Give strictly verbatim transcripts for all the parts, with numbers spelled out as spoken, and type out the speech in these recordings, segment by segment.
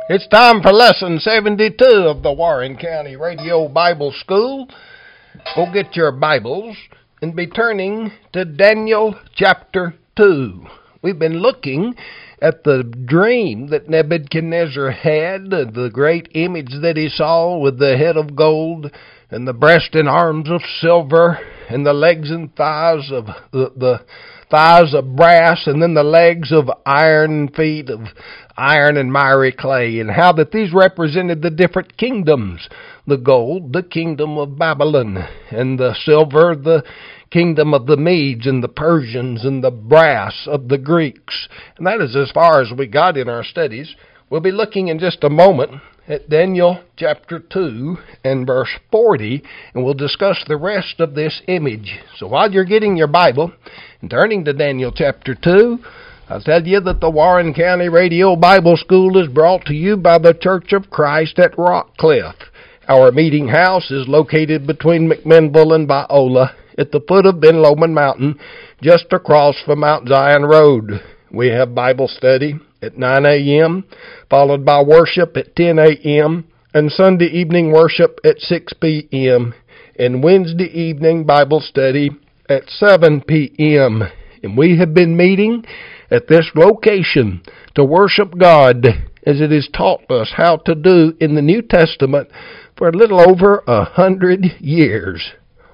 It's time for lesson seventy-two of the Warren County Radio Bible School. Go get your Bibles and be turning to Daniel chapter two. We've been looking at the dream that Nebuchadnezzar had, the great image that he saw with the head of gold and the breast and arms of silver and the legs and thighs of the, the thighs of brass and then the legs of iron, feet of iron and miry clay, and how that these represented the different kingdoms. The gold, the kingdom of Babylon, and the silver, the kingdom of the Medes and the Persians, and the brass of the Greeks. And that is as far as we got in our studies. We'll be looking in just a moment at Daniel chapter two and verse forty, and we'll discuss the rest of this image. So while you're getting your Bible and turning to Daniel chapter two, I'll tell you that the Warren County Radio Bible School is brought to you by the Church of Christ at Rockcliff. Our meeting house is located between McMinnville and Biola at the foot of Ben Lomond Mountain, just across from Mount Zion Road. We have Bible study at nine a.m., followed by worship at ten a.m., and Sunday evening worship at six p.m., and Wednesday evening Bible study at seven p.m. And we have been meeting at this location to worship God as it is taught us how to do in the New Testament for a little over a hundred years.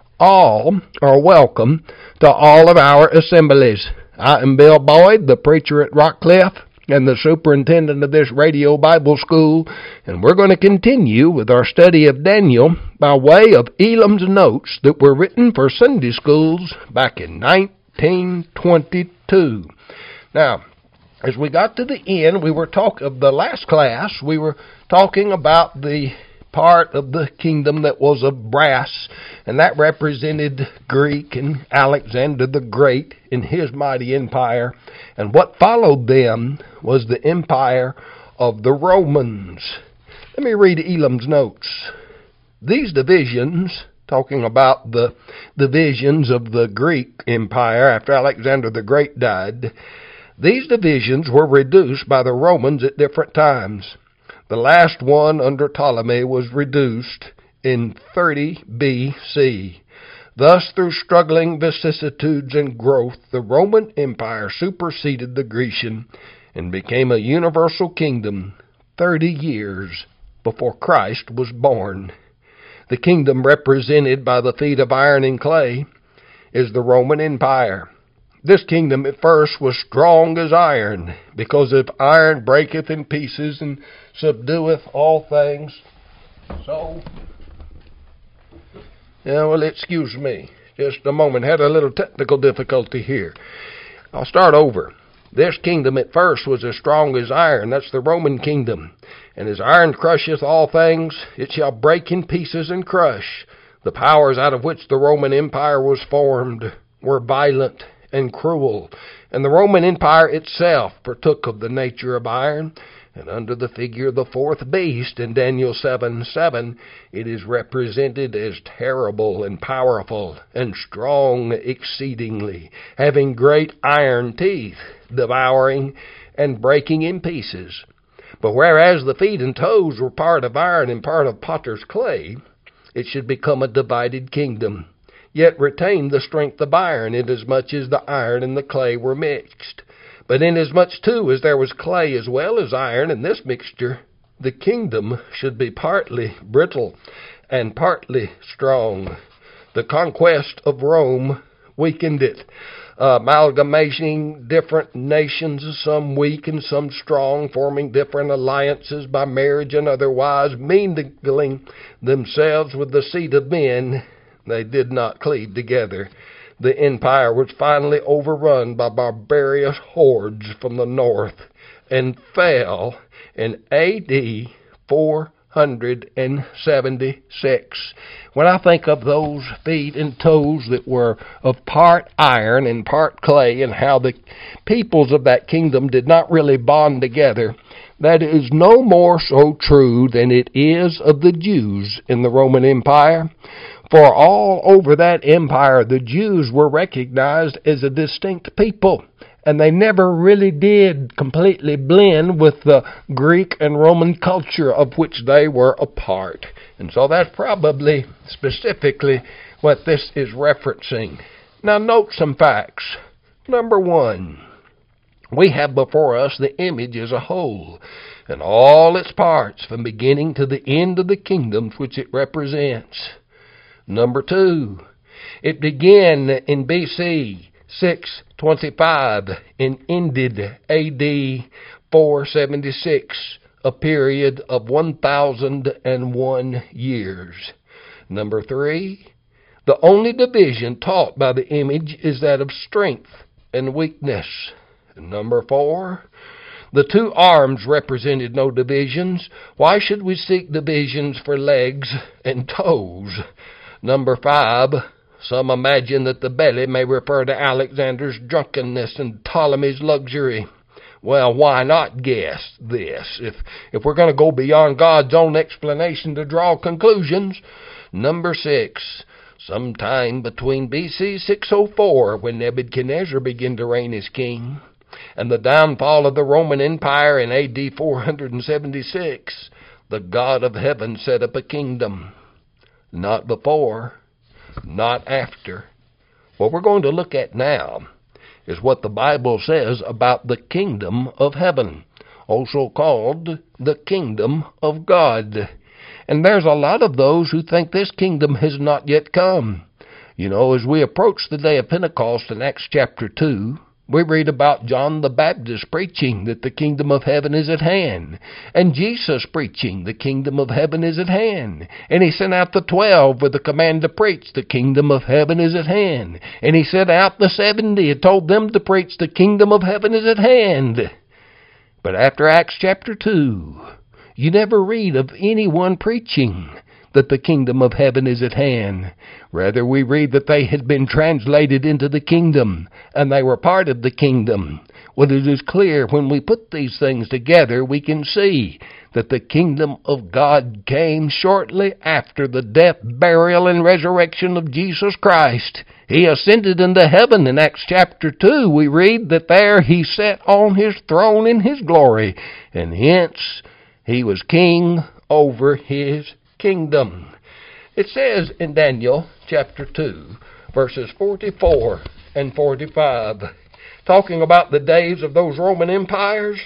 All are welcome to all of our assemblies. I am Bill Boyd, the preacher at Rockcliff and the superintendent of this radio Bible school, and we're going to continue with our study of Daniel by way of Elam's notes that were written for Sunday schools back in nineteen twenty-two. Now, as we got to the end, we were talking of the last class, we were talking about the part of the kingdom that was of brass, and that represented Greek and Alexander the Great in his mighty empire. And what followed them was the empire of the Romans. Let me read Elam's notes. These divisions, talking about the divisions of the Greek empire after Alexander the Great died, these divisions were reduced by the Romans at different times. The last one under Ptolemy was reduced in thirty B C. Thus, through struggling vicissitudes and growth, the Roman Empire superseded the Grecian and became a universal kingdom thirty years before Christ was born. The kingdom represented by the feet of iron and clay is the Roman Empire. This kingdom at first was strong as iron, because if iron breaketh in pieces and subdueth all things. So, yeah, well, excuse me, just a moment, had a little technical difficulty here. I'll start over. This kingdom at first was as strong as iron, that's the Roman kingdom. And as iron crusheth all things, it shall break in pieces and crush. The powers out of which the Roman Empire was formed were violent and cruel, and the Roman Empire itself partook of the nature of iron, and under the figure of the fourth beast in Daniel seven seven, it is represented as terrible and powerful and strong exceedingly, having great iron teeth, devouring and breaking in pieces. But whereas the feet and toes were part of iron and part of potter's clay, it should become a divided kingdom, yet retain the strength of iron, inasmuch as the iron and the clay were mixed. But inasmuch, too, as there was clay as well as iron in this mixture, the kingdom should be partly brittle and partly strong. The conquest of Rome weakened it, uh, amalgamating different nations, some weak and some strong, forming different alliances by marriage and otherwise, mingling themselves with the seed of men. They did not cleave together. The empire was finally overrun by barbarous hordes from the north and fell in A D four hundred seventy-six. When I think of those feet and toes that were of part iron and part clay, and how the peoples of that kingdom did not really bond together, that is no more so true than it is of the Jews in the Roman Empire. For all over that empire, the Jews were recognized as a distinct people, and they never really did completely blend with the Greek and Roman culture of which they were a part. And so that's probably specifically what this is referencing. Now note some facts. Number one, we have before us the image as a whole, and all its parts from beginning to the end of the kingdoms which it represents. Number two, it began in B C six twenty-five and ended A D four seventy-six, a period of one thousand one years. Number three, the only division taught by the image is that of strength and weakness. Number four, the two arms represented no divisions. Why should we seek divisions for legs and toes? Number five, some imagine that the belly may refer to Alexander's drunkenness and Ptolemy's luxury. Well, why not guess this? If if we're going to go beyond God's own explanation to draw conclusions. Number six, sometime between B C six oh four, when Nebuchadnezzar began to reign as king, and the downfall of the Roman Empire in A D four seventy-six, the God of heaven set up a kingdom. Not before, not after. What we're going to look at now is what the Bible says about the kingdom of heaven, also called the kingdom of God. And there's a lot of those who think this kingdom has not yet come. You know, as we approach the day of Pentecost in Acts chapter two, we read about John the Baptist preaching that the kingdom of heaven is at hand, and Jesus preaching the kingdom of heaven is at hand. And he sent out the twelve with the command to preach the kingdom of heaven is at hand. And he sent out the seventy and told them to preach the kingdom of heaven is at hand. But after Acts chapter two, you never read of anyone preaching that the kingdom of heaven is at hand. Rather, we read that they had been translated into the kingdom, and they were part of the kingdom. Well, it is clear when we put these things together, we can see that the kingdom of God came shortly after the death, burial, and resurrection of Jesus Christ. He ascended into heaven in Acts chapter two. We read that there he sat on his throne in his glory, and hence he was king over his kingdom. It says in Daniel chapter two, verses forty-four and forty-five, talking about the days of those Roman empires,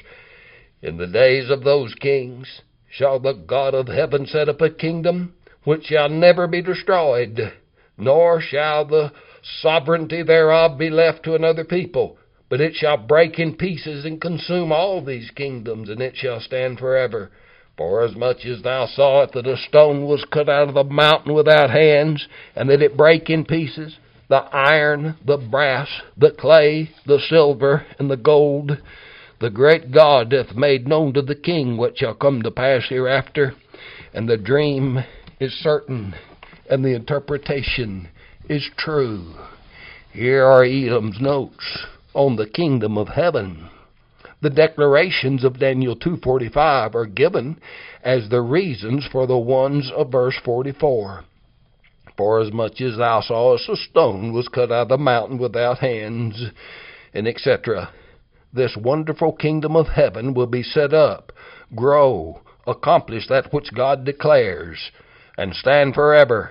in the days of those kings shall the God of heaven set up a kingdom which shall never be destroyed, nor shall the sovereignty thereof be left to another people, but it shall break in pieces and consume all these kingdoms, and it shall stand forever. Forasmuch as thou sawest that a stone was cut out of the mountain without hands, and that it brake in pieces, the iron, the brass, the clay, the silver, and the gold, the great God hath made known to the king what shall come to pass hereafter, and the dream is certain, and the interpretation is true. Here are Elam's notes on the kingdom of heaven. The declarations of Daniel two forty-five are given as the reasons for the ones of verse forty-four. Forasmuch as thou sawest a stone was cut out of the mountain without hands, and et cetera. This wonderful kingdom of heaven will be set up, grow, accomplish that which God declares, and stand forever.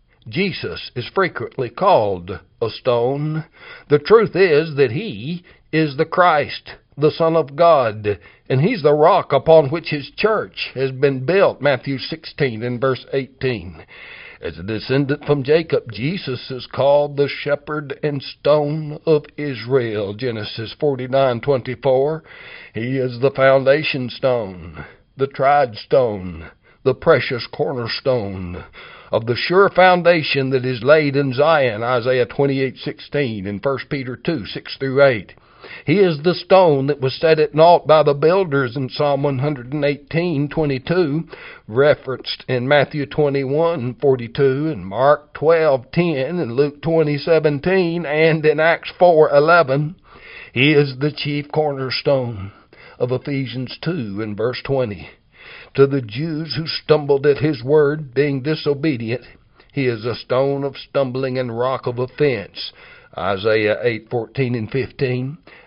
Jesus is frequently called a stone. The truth is that he is the Christ, the Son of God, and he's the rock upon which his church has been built, Matthew sixteen and verse eighteen. As a descendant from Jacob, Jesus is called the shepherd and stone of Israel, Genesis forty-nine twenty-four. He is the foundation stone, the tried stone, the precious cornerstone of the sure foundation that is laid in Zion, Isaiah twenty-eight sixteen and First Peter two six through eight. He is the stone that was set at naught by the builders in Psalm one eighteen twenty-two, referenced in Matthew twenty-one forty-two and Mark twelve ten and Luke twenty seventeen and in Acts four eleven. He is the chief cornerstone of Ephesians two and verse twenty. To the Jews who stumbled at his word, being disobedient, he is a stone of stumbling and rock of offense, Isaiah eight fourteen and fifteen,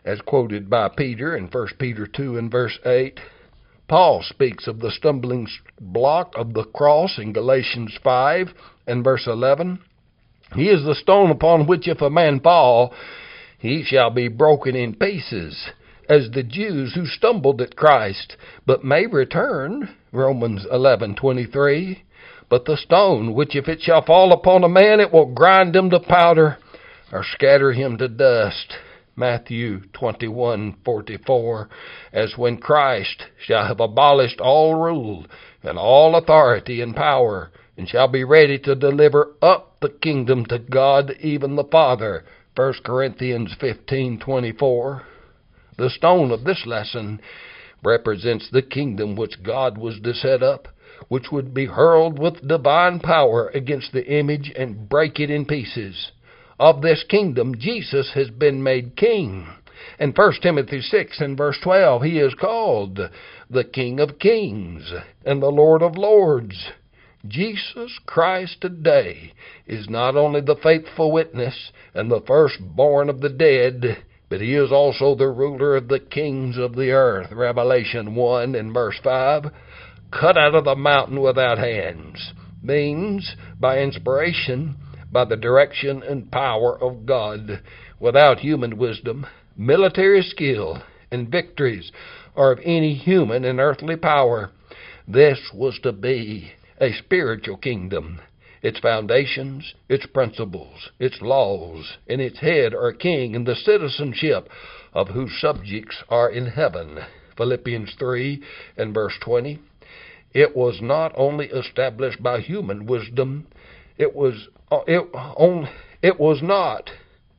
as quoted by Peter in First Peter two and verse eight. Paul speaks of the stumbling block of the cross in Galatians five and verse eleven. He is the stone upon which if a man fall, he shall be broken in pieces, as the Jews who stumbled at Christ, but may return, Romans eleven twenty-three. But the stone, which if it shall fall upon a man, it will grind him to powder, or scatter him to dust, Matthew twenty-one forty-four. As when Christ shall have abolished all rule, and all authority and power, and shall be ready to deliver up the kingdom to God, even the Father, First Corinthians fifteen twenty-four. The stone of this lesson represents the kingdom which God was to set up, which would be hurled with divine power against the image and break it in pieces. Of this kingdom, Jesus has been made king. In First Timothy six and verse twelve, he is called the King of Kings and the Lord of Lords. Jesus Christ today is not only the faithful witness and the firstborn of the dead, but he is also the ruler of the kings of the earth. Revelation one and verse five. Cut out of the mountain without hands means by inspiration, by the direction and power of God, without human wisdom, military skill, and victories, or of any human and earthly power. This was to be a spiritual kingdom. Its foundations, its principles, its laws, and its head are king, and the citizenship of whose subjects are in heaven. Philippians three and verse twenty. It was not only established by human wisdom, it was it only it was not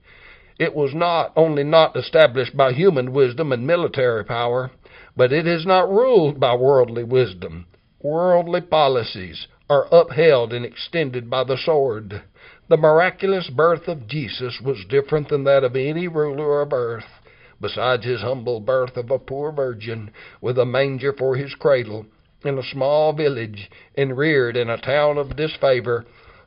it was not only not established by human wisdom and military power, but it is not ruled by worldly wisdom. Worldly policies are upheld and extended by the sword. The miraculous birth of Jesus was different than that of any ruler of earth. Besides his humble birth of a poor virgin, with a manger for his cradle, in a small village, and reared in a town of disfavor,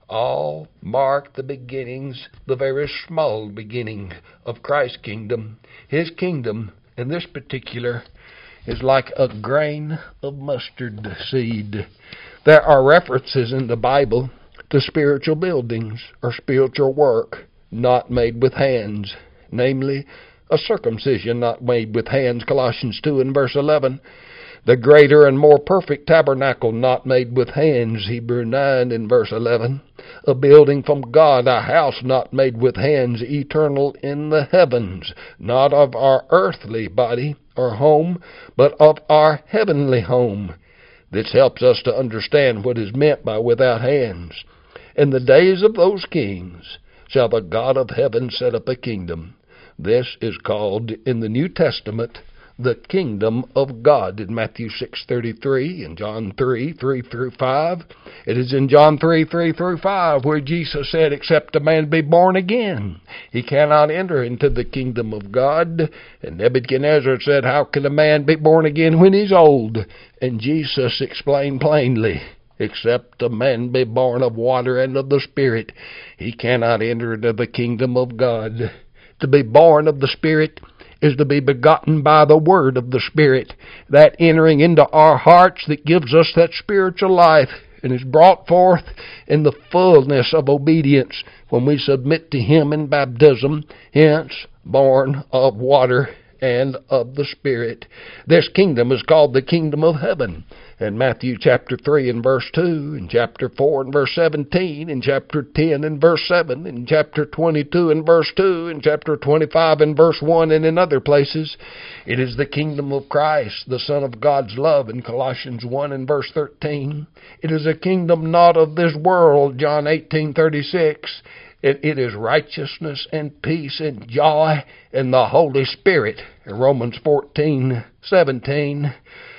all mark the beginnings, the very small beginning of Christ's kingdom. His kingdom, in this particular, is like a grain of mustard seed. There are references in the Bible to spiritual buildings or spiritual work not made with hands, namely a circumcision not made with hands, Colossians two and verse eleven. The greater and more perfect tabernacle not made with hands, Hebrews nine and verse eleven. A building from God, a house not made with hands, eternal in the heavens, not of our earthly body or home, but of our heavenly home. This helps us to understand what is meant by without hands. In the days of those kings shall the God of heaven set up a kingdom. This is called in the New Testament the kingdom of God in Matthew six thirty-three and John three three through five. It is in John three three through five where Jesus said, except a man be born again, he cannot enter into the kingdom of God. And Nebuchadnezzar said, how can a man be born again when he's old? And Jesus explained plainly, except a man be born of water and of the Spirit, he cannot enter into the kingdom of God. To be born of the Spirit is to be begotten by the word of the Spirit, that entering into our hearts that gives us that spiritual life and is brought forth in the fullness of obedience when we submit to Him in baptism, hence born of water and of the Spirit. This kingdom is called the kingdom of heaven. In Matthew chapter three and verse two, in chapter four and verse seventeen, in chapter ten and verse seven, in chapter twenty-two and verse two, in chapter twenty-five and verse one, and in other places, it is the kingdom of Christ, the Son of God's love, in Colossians one and verse thirteen. It is a kingdom not of this world, John eighteen thirty-six. It, it is righteousness and peace and joy in the Holy Spirit, in Romans fourteen seventeen.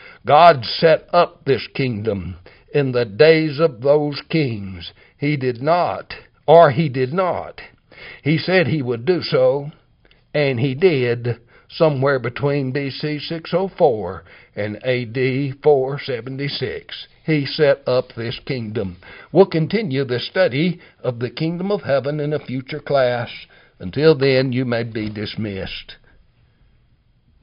God set up this kingdom in the days of those kings. He did not, or he did not. He said he would do so, and he did, somewhere between B C six oh four and A D four seventy-six. He set up this kingdom. We'll continue the study of the kingdom of heaven in a future class. Until then, you may be dismissed.